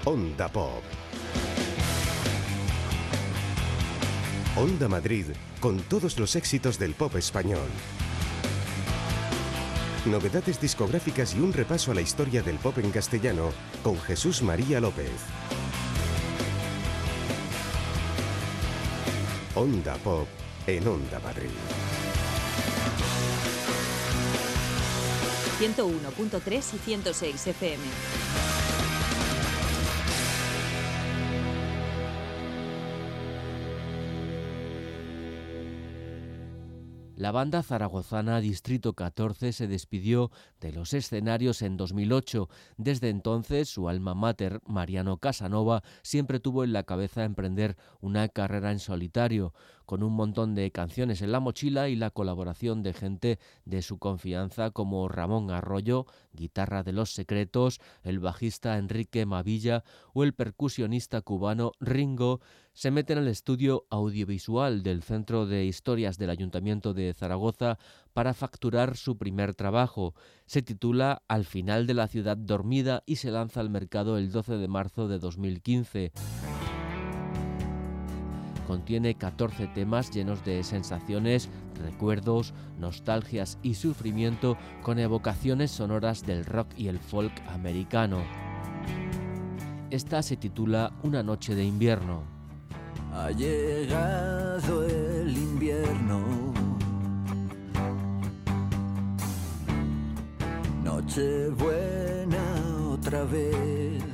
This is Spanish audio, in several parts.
Onda Pop. Onda Madrid, con todos los éxitos del pop español. Novedades discográficas y un repaso a la historia del pop en castellano con Jesús María López. Onda Pop en Onda Madrid. 101.3 y 106 FM. La banda zaragozana Distrito 14 se despidió de los escenarios en 2008. Desde entonces, su alma mater, Mariano Casanova, siempre tuvo en la cabeza emprender una carrera en solitario, con un montón de canciones en la mochila y la colaboración de gente de su confianza como Ramón Arroyo, guitarra de Los Secretos, el bajista Enrique Mavilla o el percusionista cubano Ringo. Se meten al estudio audiovisual del Centro de Historias del Ayuntamiento de Zaragoza para facturar su primer trabajo. Se titula Al final de la ciudad dormida y se lanza al mercado el 12 de marzo de 2015. Contiene 14 temas llenos de sensaciones, recuerdos, nostalgias y sufrimiento con evocaciones sonoras del rock y el folk americano. Esta se titula Una noche de invierno. Ha llegado el invierno, Nochebuena otra vez,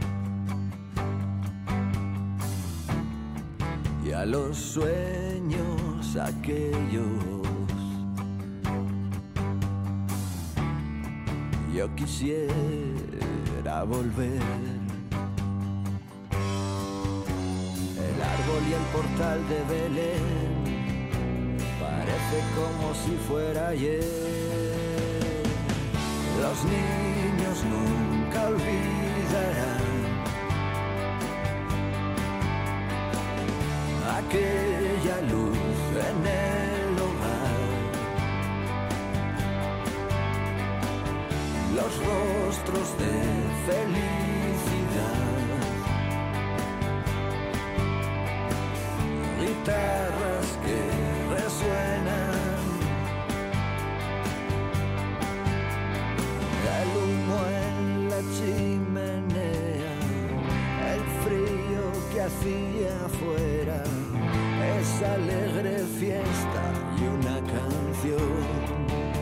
y a los sueños aquellos yo quisiera volver. El árbol y el portal de Belén parece como si fuera ayer. Los niños nunca olvidarán aquella luz en el hogar, los rostros de felicidad, guitarras que resuenan, el humo en la chimenea, el frío que hacía afuera, esa alegre fiesta y una canción.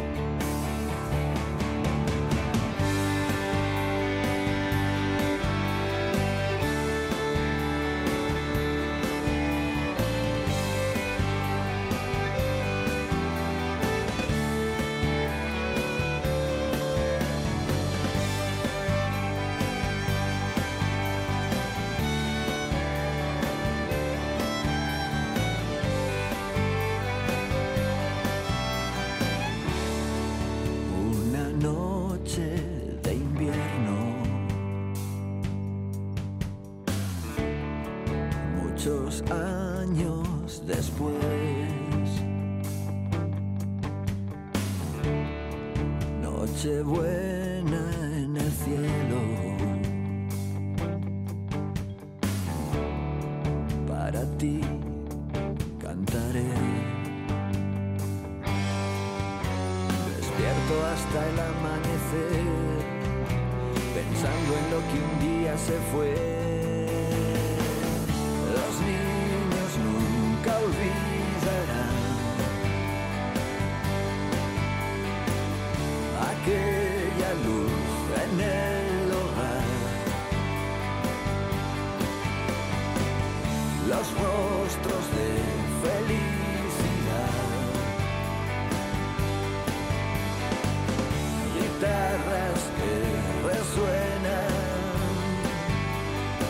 Años después, Nochebuena en el cielo, para ti cantaré. Despierto hasta el amanecer, pensando en lo que un día se fue. Los niños nunca olvidarán aquella luz en el hogar, los rostros de felicidad, guitarras que resuenan,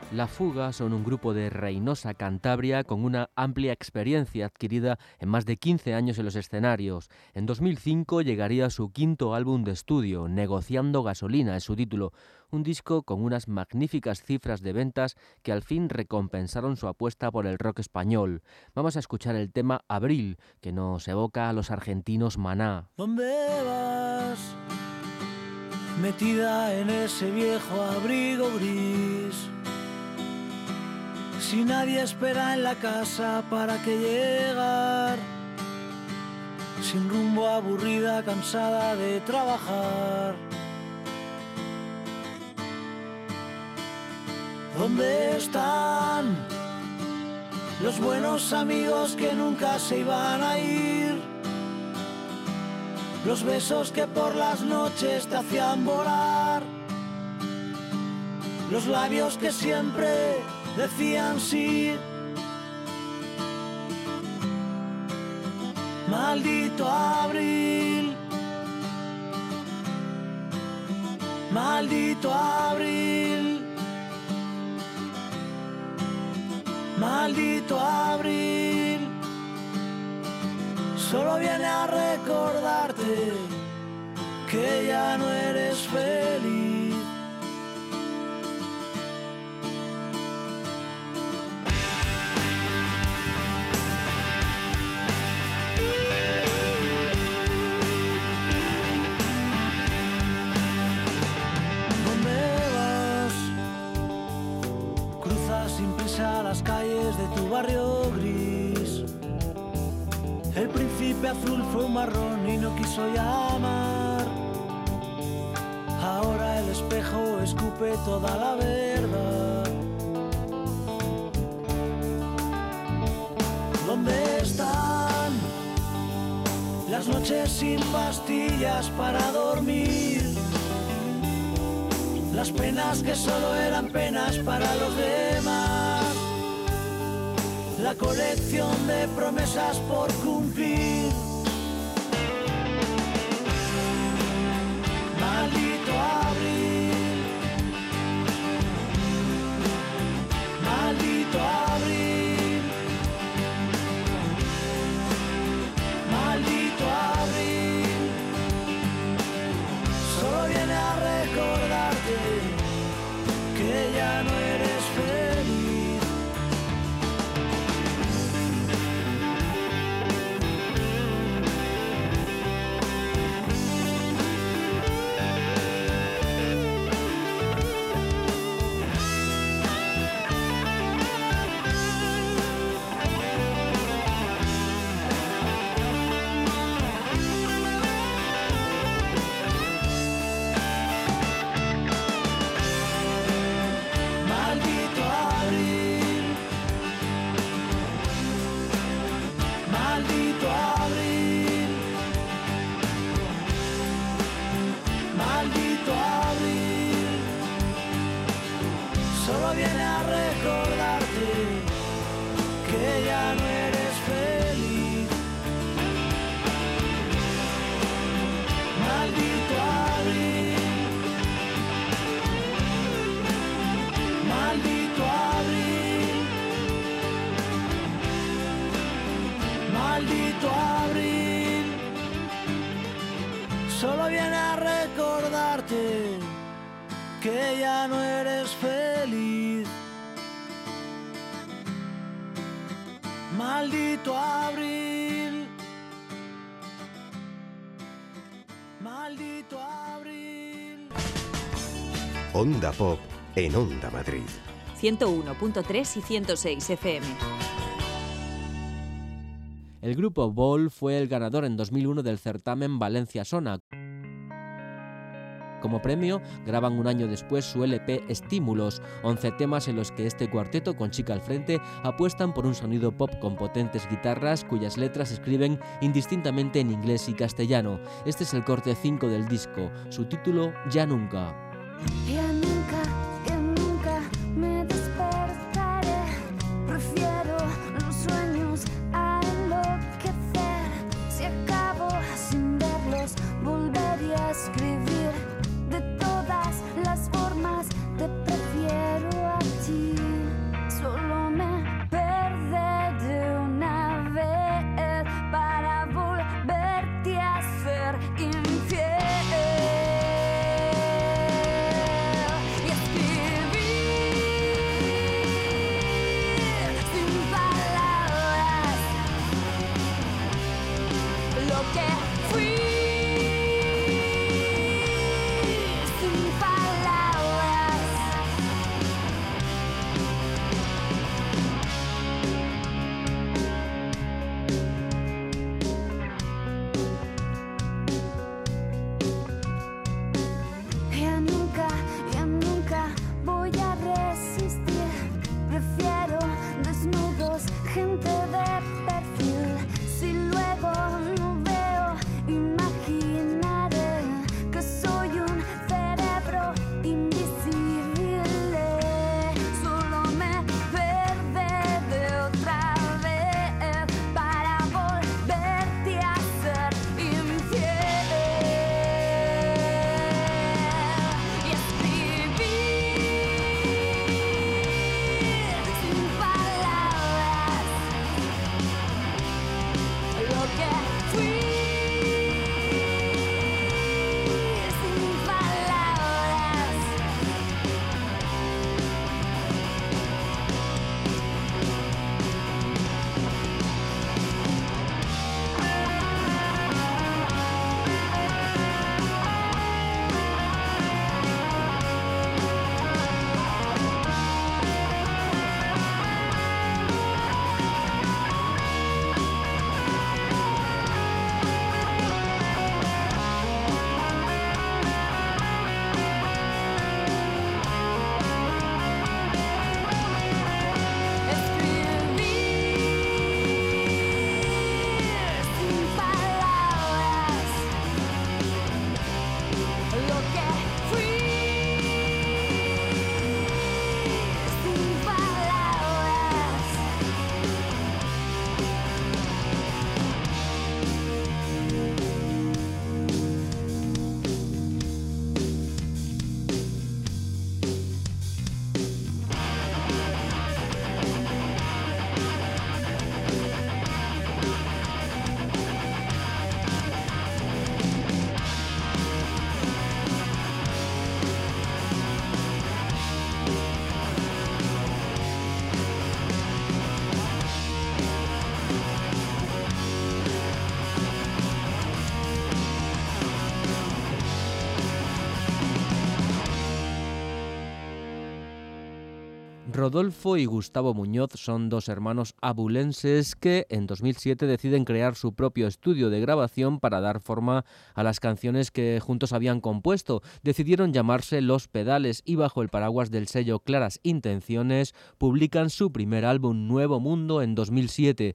La Fuga son un grupo de Reynosa, Cantabria, con una amplia experiencia adquirida en más de 15 años en los escenarios. En 2005 llegaría su quinto álbum de estudio, Negociando Gasolina es su título, un disco con unas magníficas cifras de ventas que al fin recompensaron su apuesta por el rock español. Vamos a escuchar el tema Abril, que nos evoca a los argentinos Maná. ¿Dónde vas? Metida en ese viejo abrigo gris. Si nadie espera en la casa para que llegar, sin rumbo, aburrida, cansada de trabajar. ¿Dónde están los buenos amigos que nunca se iban a ir? Los besos que por las noches te hacían volar. Los labios que siempre decían sí. Maldito abril, maldito abril, maldito abril. Solo viene a recordarte que ya no eres feliz. Las calles de tu barrio gris. El príncipe azul fue un marrón y no quiso llamar. Ahora el espejo escupe toda la verdad. ¿Dónde están las noches sin pastillas para dormir? Las penas que solo eran penas para los demás. La colección de promesas por cumplir. Maldito abril, maldito abril, maldito abril. Solo viene a recordarte que ya no eres feliz. Viene a recordarte que ya no eres feliz. Maldito abril, maldito abril, maldito abril. Solo viene a recordarte que ya no eres feliz. Maldito abril, maldito abril. Onda Pop en Onda Madrid. 101.3 y 106 FM. El grupo Vol fue el ganador en 2001 del certamen Valencia Sona. Como premio, graban un año después su LP Estímulos, 11 temas en los que este cuarteto, con Chica al frente, apuestan por un sonido pop con potentes guitarras cuyas letras escriben indistintamente en inglés y castellano. Este es el corte 5 del disco, su título Ya Nunca. Ya nunca, ya nunca me despertaré. Prefiero los sueños a enloquecer. Si acabo sin verlos, volveré a escribir. De todas las formas te prefiero a ti. Rodolfo y Gustavo Muñoz son dos hermanos abulenses que en 2007 deciden crear su propio estudio de grabación para dar forma a las canciones que juntos habían compuesto. Decidieron llamarse Los Pedales y bajo el paraguas del sello Claras Intenciones publican su primer álbum Nuevo Mundo en 2007.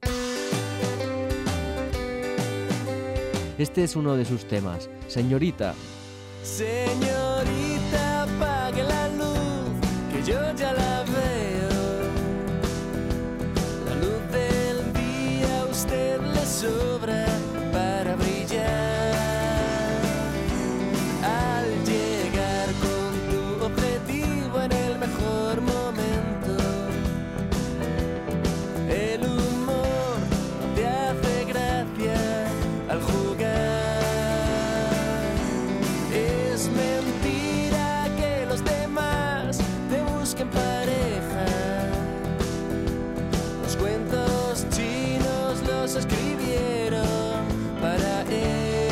Este es uno de sus temas, Señorita. Señorita, apague la luz, que yo ya la veo. La luz del día a usted le sobra para brillar. Al llegar con tu objetivo en el mejor momento, el humor te hace gracia al jugar. Es mentira que los demás te busquen pareja. Los cuentos chinos los escribieron para él.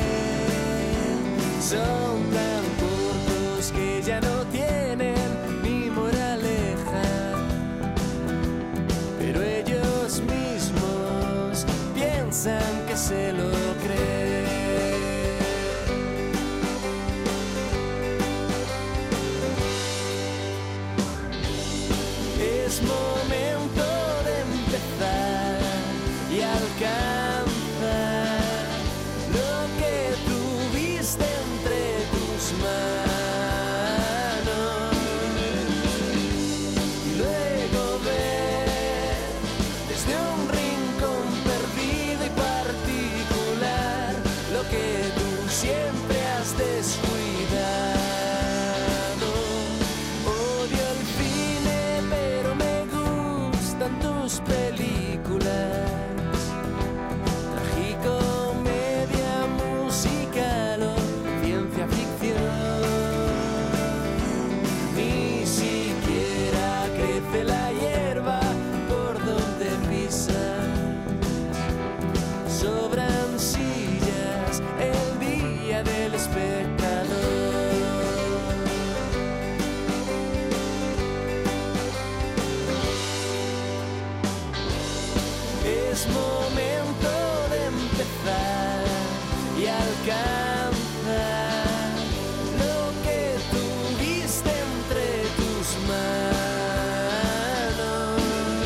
Son tan cortos que ya no tienen ni moraleja. Pero ellos mismos piensan que se lo creen. Es momento de empezar y alcanzar lo que tuviste entre tus manos. Y luego ver desde un rincón perdido y particular lo que tú siempre has descuidado. Odio el cine, pero me gustan tus películas. Tragicomedia, musical o ciencia ficción. Ni siquiera crece la hierba por donde pisas. Sobran sillas el día del espectador. Es momento de empezar y alcanzar lo que tuviste entre tus manos.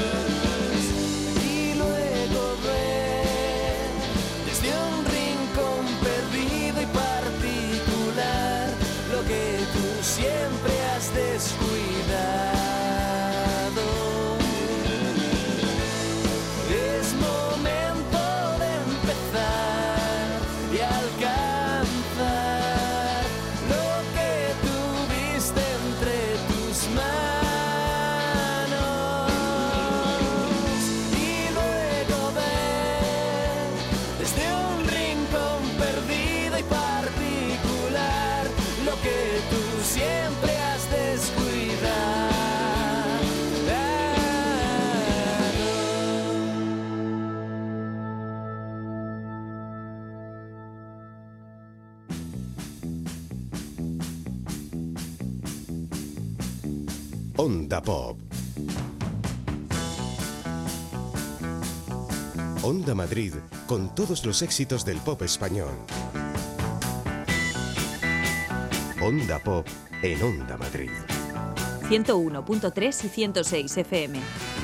Y luego ver desde un rincón perdido y particular lo que tú siempre has descuidado. Es momento de empezar y alcanzar lo que tuviste entre tus manos. Y luego ver desde un rincón perdido y particular lo que tú siempre has descuidado. Onda Pop. Onda Madrid, con todos los éxitos del pop español. Onda Pop en Onda Madrid. 101.3 y 106 FM.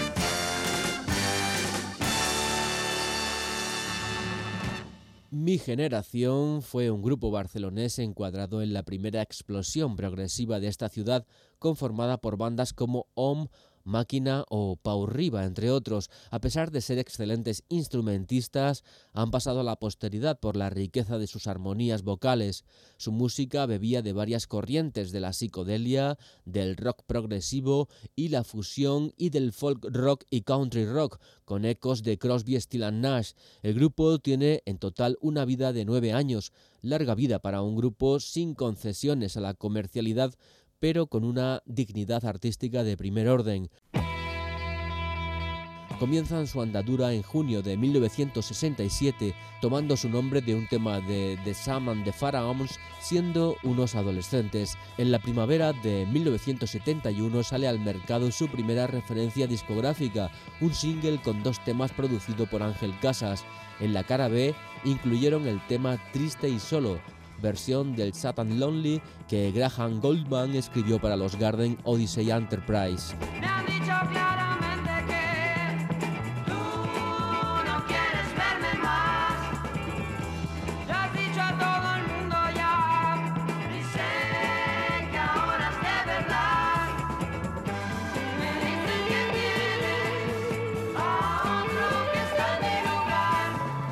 Mi Generación fue un grupo barcelonés encuadrado en la primera explosión progresiva de esta ciudad, conformada por bandas como OM, Máquina o Pau Riba, entre otros. A pesar de ser excelentes instrumentistas, han pasado a la posteridad por la riqueza de sus armonías vocales. Su música bebía de varias corrientes, de la psicodelia, del rock progresivo y la fusión, y del folk rock y country rock, con ecos de Crosby, Stills & Nash. El grupo tiene en total una vida de 9 años, larga vida para un grupo sin concesiones a la comercialidad, pero con una dignidad artística de primer orden. Comienzan su andadura en junio de 1967, tomando su nombre de un tema de The Sam and the Pharaohs, siendo unos adolescentes. En la primavera de 1971 sale al mercado su primera referencia discográfica, un single con 2 temas producido por Ángel Casas. En la cara B incluyeron el tema Triste y Solo, versión del Satan Lonely que Graham Goldman escribió para los Garden Odyssey Enterprise. Me han dicho claramente que tú no quieres verme más. Lo has dicho a todo el mundo ya, y sé que ahora es de verdad. Me dicen que tienes a otro que está en mi lugar.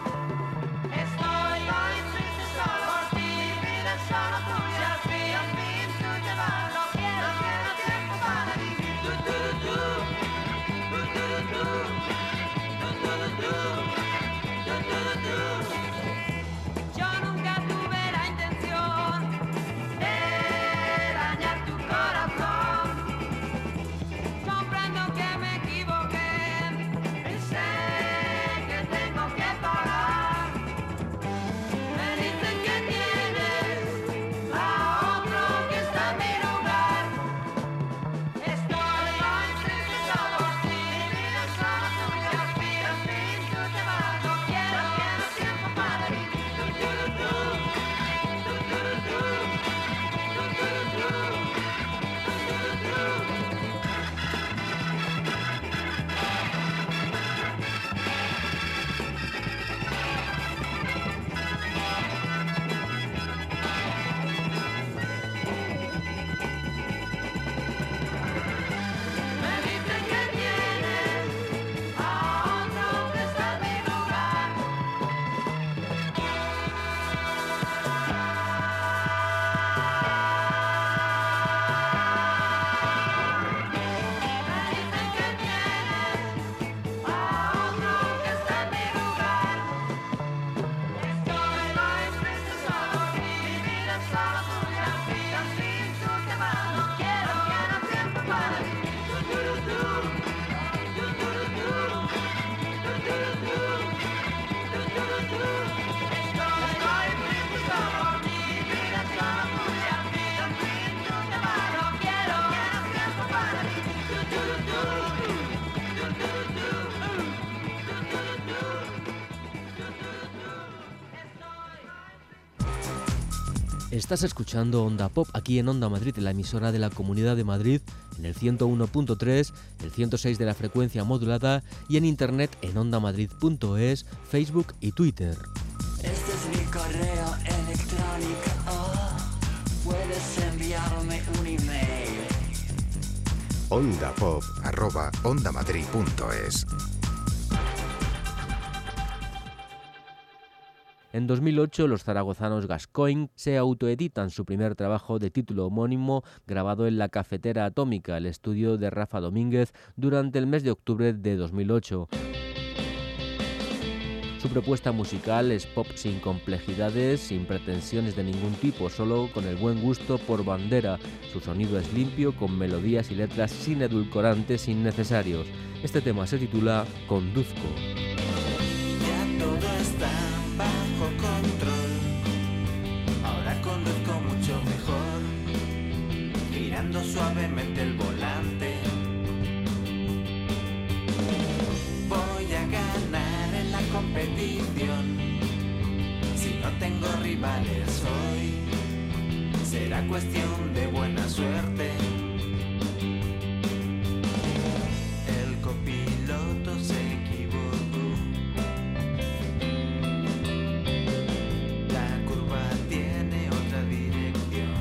Estoy hoy triste solo por ti, mi vida es solo tuya. Al fin tú te vas, no quiero tiempo para vivir. Yo nunca tuve la intención de dañar tu corazón. Comprendo que me equivoqué y sé que tengo que pagar. Me dicen que tienes a otro que está en mi lugar. Estoy hoy triste solo por ti, mi vida es solo tuya. Al fin tú te vas, no quiero tiempo para vivir. Me dicen que tienes a otro que está en mi lugar. Me dicen que tienes a otro que está en mi lugar. Estoy hoy triste solo por ti, mi vida es solo tuya. Al fin tú te vas, no quiero tiempo para vivir. Estoy triste solo por ti, mi vida es solo tuya. Al fin tú te vas, no quiero tiempo para vivir. Estás escuchando Onda Pop aquí en Onda Madrid, en la emisora de la Comunidad de Madrid, en el 101.3, el 106 de la frecuencia modulada y en internet en ondamadrid.es, Facebook y Twitter. Este es mi correo electrónico. Puedes enviarme un email. ondapop@ondamadrid.es. En 2008, los zaragozanos Gascoigne se autoeditan su primer trabajo de título homónimo grabado en la Cafetera Atómica, el estudio de Rafa Domínguez, durante el mes de octubre de 2008. Su propuesta musical es pop sin complejidades, sin pretensiones de ningún tipo, solo con el buen gusto por bandera. Su sonido es limpio, con melodías y letras sin edulcorantes innecesarios. Este tema se titula Conduzco. Ya todo está bajo control. Ahora conduzco mucho mejor, girando suavemente el volante. Voy a ganar en la competición. Si no tengo rivales hoy, será cuestión de buena suerte. El copiloto se equivocó. La curva tiene otra dirección.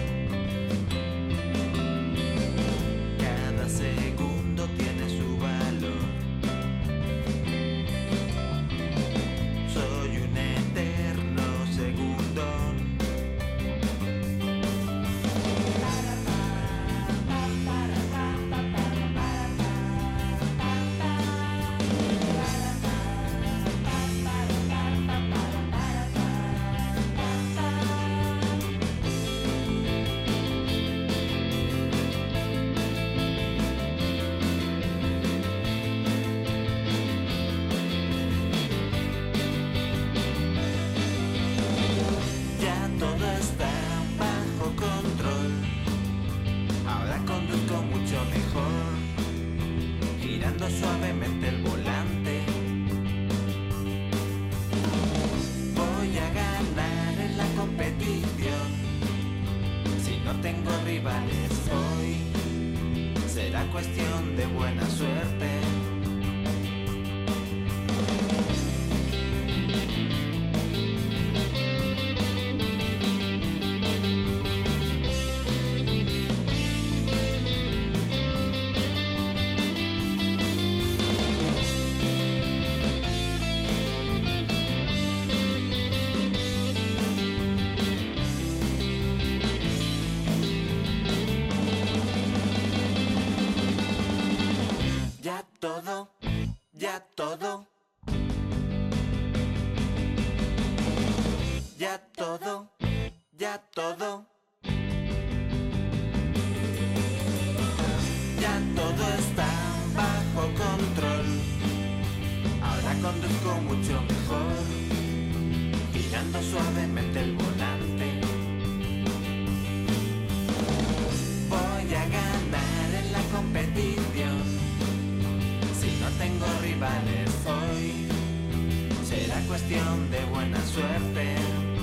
Cada segundo tiene su valor. Soy un eterno segundón. conduzco mucho mejor, girando suavemente el volante. Voy a ganar en la competición. Si no tengo rivales hoy, será cuestión de buena suerte. Conduzco mucho mejor, girando suavemente el volante. Voy a ganar en la competición. Si no tengo rivales hoy, será cuestión de buena suerte.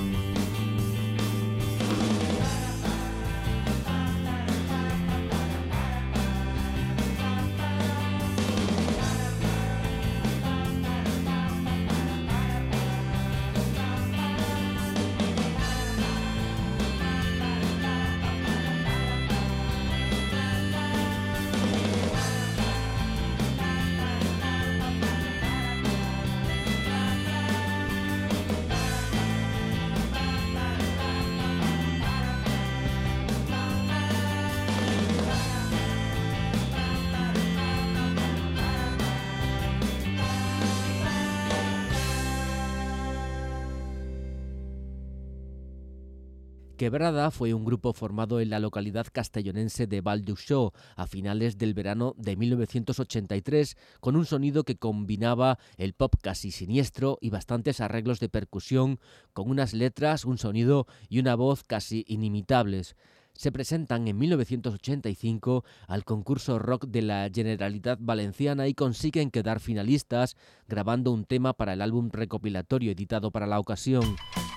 Quebrada fue un grupo formado en la localidad castellonense de Val d'Uixó a finales del verano de 1983, con un sonido que combinaba el pop casi siniestro y bastantes arreglos de percusión, con unas letras, un sonido y una voz casi inimitables. Se presentan en 1985 al concurso rock de la Generalitat Valenciana y consiguen quedar finalistas, grabando un tema para el álbum recopilatorio editado para la ocasión.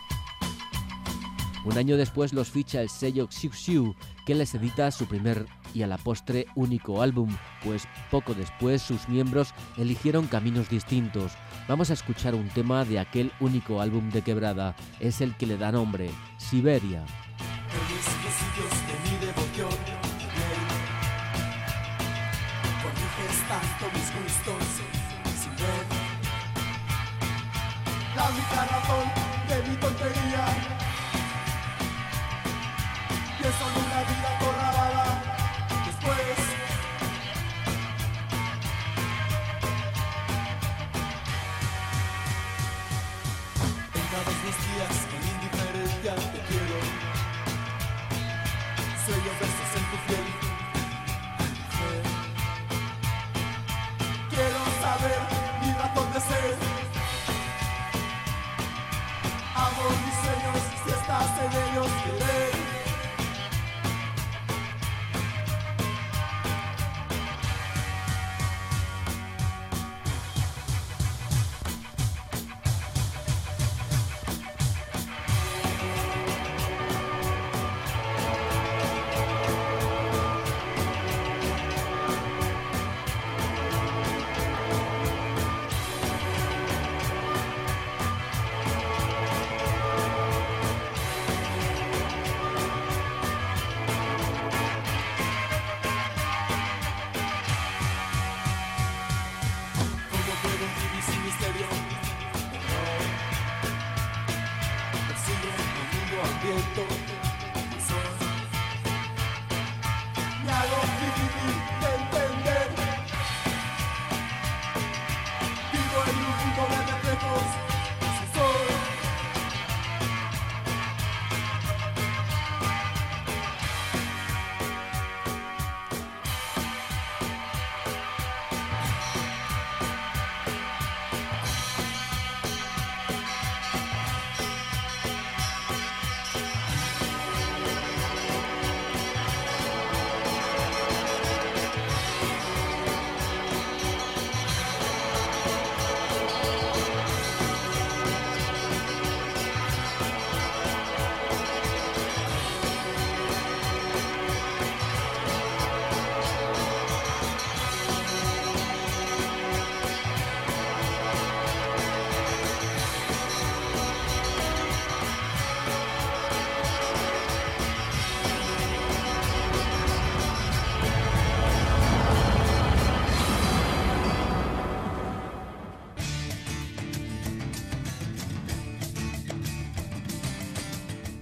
Un año después los ficha el sello Xiu Xiu, que les edita su primer y a la postre único álbum, pues poco después sus miembros eligieron caminos distintos. Vamos a escuchar un tema de aquel único álbum de Quebrada, es el que le da nombre, Siberia. La única razón de mi tontería, pienso en una vida acorralada. Después en cada mis días con indiferencia te quiero. Sueño versos en tu piel. Quiero saber mi razón de ser. Amo mis sueños si estás en ellos, querer.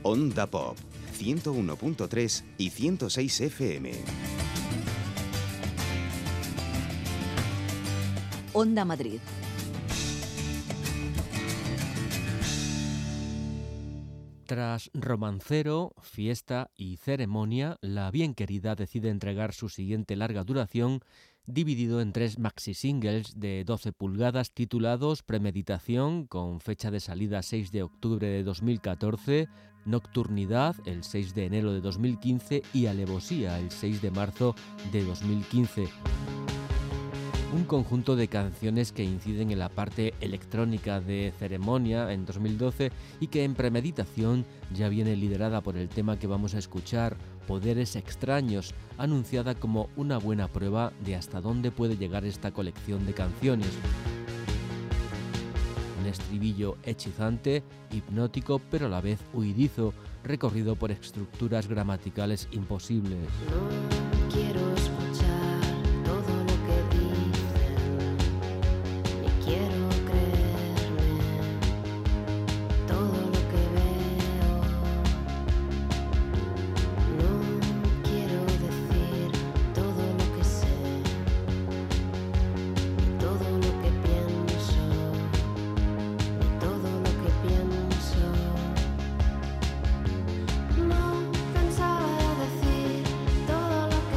Onda Pop, 101.3 y 106 FM. Onda Madrid. Tras Romancero, Fiesta y Ceremonia, La Bien Querida decide entregar su siguiente larga duración, dividido en 3 maxi-singles de 12 pulgadas titulados Premeditación, con fecha de salida 6 de octubre de 2014, Nocturnidad, el 6 de enero de 2015 y Alevosía, el 6 de marzo de 2015. Un conjunto de canciones que inciden en la parte electrónica de Ceremonia en 2012 y que en Premeditación ya viene liderada por el tema que vamos a escuchar, Poderes Extraños, anunciada como una buena prueba de hasta dónde puede llegar esta colección de canciones. Un estribillo hechizante, hipnótico pero a la vez huidizo, recorrido por estructuras gramaticales imposibles. No quiero escuchar todo lo que dicen, ni quiero creerme todo lo que veo. No quiero decir todo lo que sé, ni todo lo que pienso, ni todo lo que pienso. No pensaba decir todo lo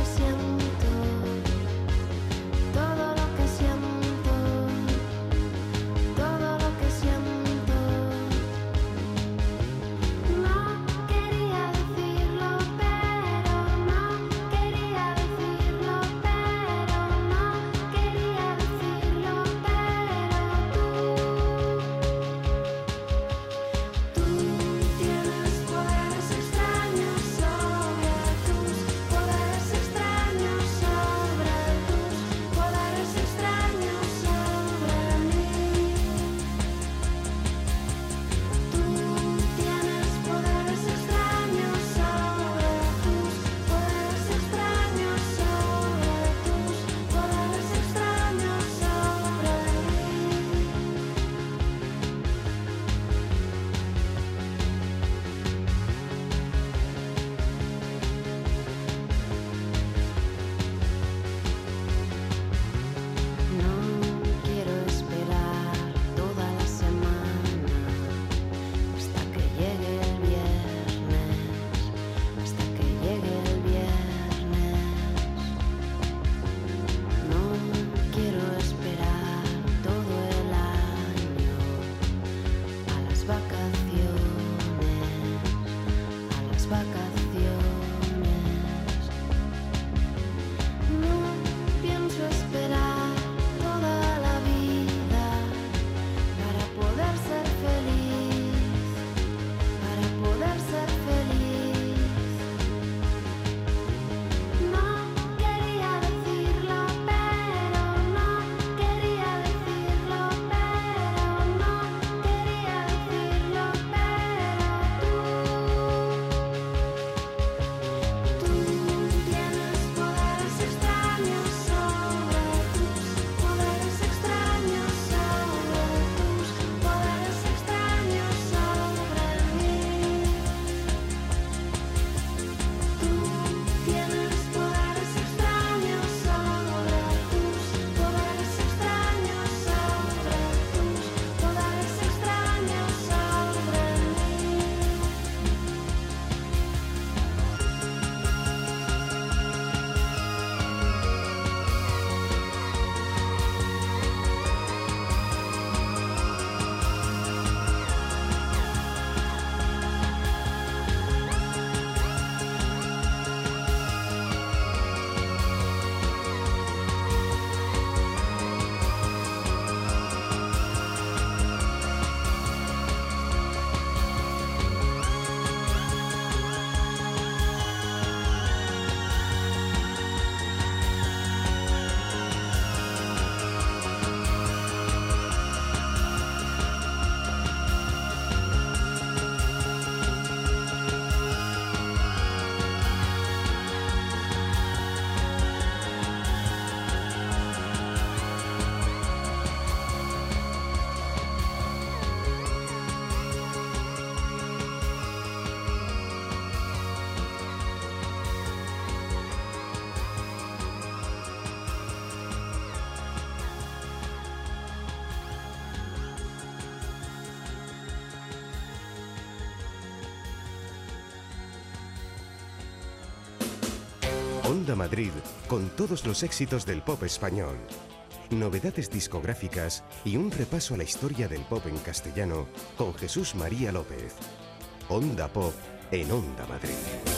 Onda Madrid con todos los éxitos del pop español. Novedades discográficas y un repaso a la historia del pop en castellano con Jesús María López. Onda Pop en Onda Madrid.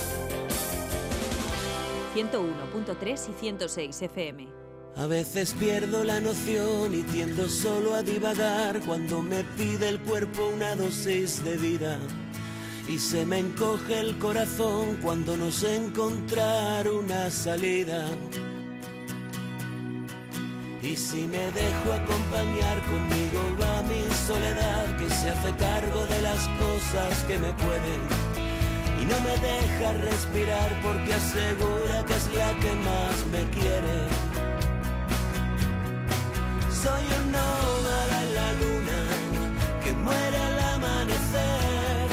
101.3 y 106 FM. A veces pierdo la noción y tiendo solo a divagar cuando me pide el cuerpo una dosis de vida. Y se me encoge el corazón cuando no sé encontrar una salida. Y si me dejo acompañar, conmigo va mi soledad, que se hace cargo de las cosas que me pueden. Y no me deja respirar porque asegura que es la que más me quiere. Soy un nómada en la luna que muere al amanecer.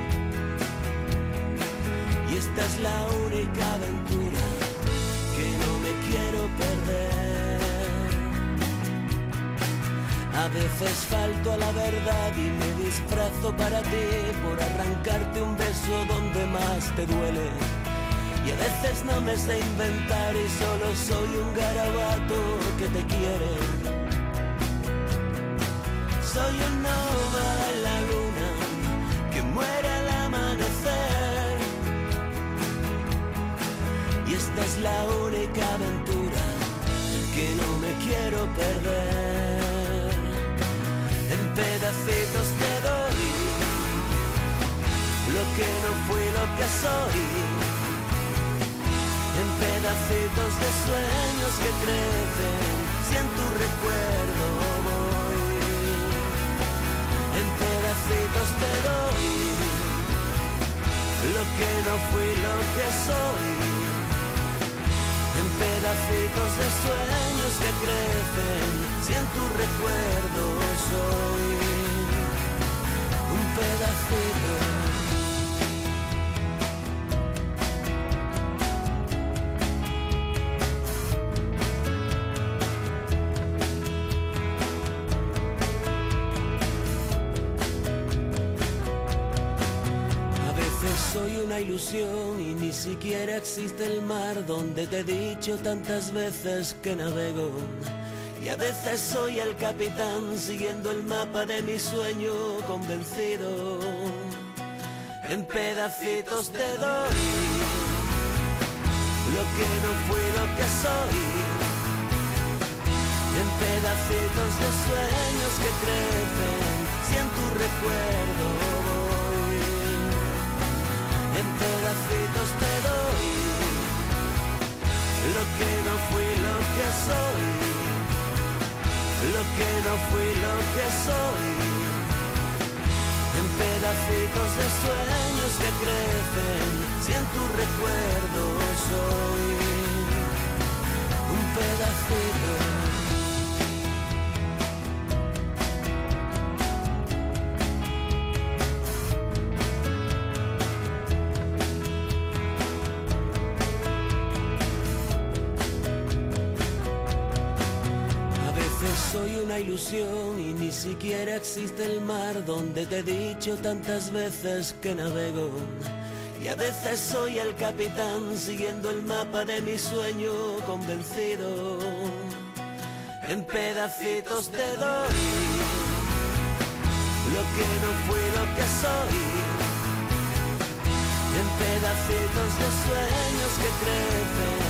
Y esta es la única aventura que no me quiero perder. A veces falto a la verdad y me disfrazo para ti, por arrancarte un beso donde más te duele. Y a veces no me sé inventar y solo soy un garabato que te quiere. Soy un nómada en la luna que muere al amanecer. Y esta es la única aventura que no me quiero perder. En pedacitos te doy lo que no fui, lo que soy. En pedacitos de sueños que crecen, si en tu recuerdo voy. En pedacitos te doy lo que no fui, lo que soy. En pedacitos de sueños que crecen, si en tu recuerdo soy un pedacito. Soy una ilusión y ni siquiera existe el mar donde te he dicho tantas veces que navego. Y a veces soy el capitán siguiendo el mapa de mi sueño convencido. En pedacitos te doy lo que no fui, lo que soy. En pedacitos de sueños que crecen, si en tu recuerdo voy. En pedacitos te doy lo que no fui, lo que soy. Lo que no fui, lo que soy. En pedacitos de sueños que crecen, si en tu recuerdo soy un pedacito. Soy una ilusión y ni siquiera existe el mar donde te he dicho tantas veces que navego. Y a veces soy el capitán siguiendo el mapa de mi sueño convencido. En pedacitos te doy lo que no fui, lo que soy. En pedacitos de sueños que crecen,